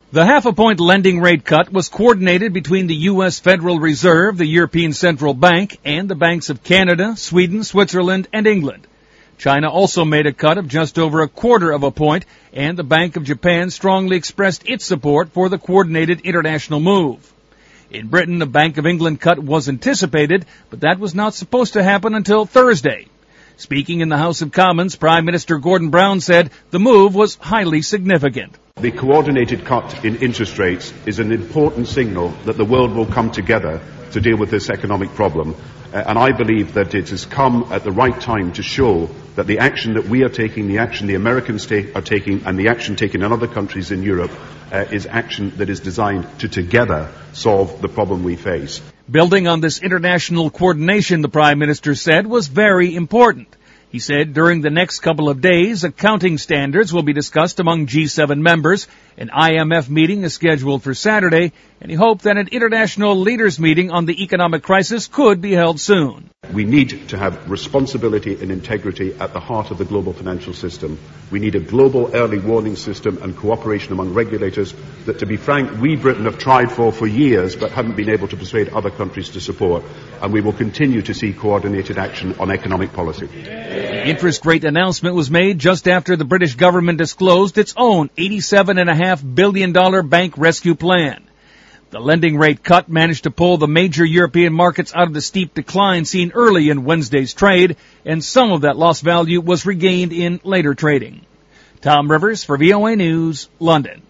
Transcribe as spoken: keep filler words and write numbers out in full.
The half-a-point lending rate cut was coordinated between the U S Federal Reserve, the European Central Bank, and the banks of Canada, Sweden, Switzerland, and England. China also made a cut of just over a quarter of a point, and the Bank of Japan strongly expressed its support for the coordinated international move. In Britain, the Bank of England cut was anticipated, but that was not supposed to happen until Thursday. Speaking in the House of Commons, Prime Minister Gordon Brown said the move was highly significant. The coordinated cut in interest rates is an important signal that the world will come together to deal with this economic problem. Uh, and I believe that it has come at the right time to show that the action that we are taking, the action the Americans take, are taking, and the action taken in other countries in Europe uh, is action that is designed to together solve the problem we face. Building on this international coordination, the Prime Minister said, was very important. He said during the next couple of days, accounting standards will be discussed among G seven members. An I M F meeting is scheduled for Saturday, and he hoped that an international leaders meeting on the economic crisis could be held soon. We need to have responsibility and integrity at the heart of the global financial system. We need a global early warning system and cooperation among regulators that, to be frank, we Britain have tried for for years but haven't been able to persuade other countries to support. And we will continue to see coordinated action on economic policy. The interest rate announcement was made just after the British government disclosed its own eighty-seven point five billion dollars bank rescue plan. The lending rate cut managed to pull the major European markets out of the steep decline seen early in Wednesday's trade, and some of that lost value was regained in later trading. Tom Rivers for V O A News, London.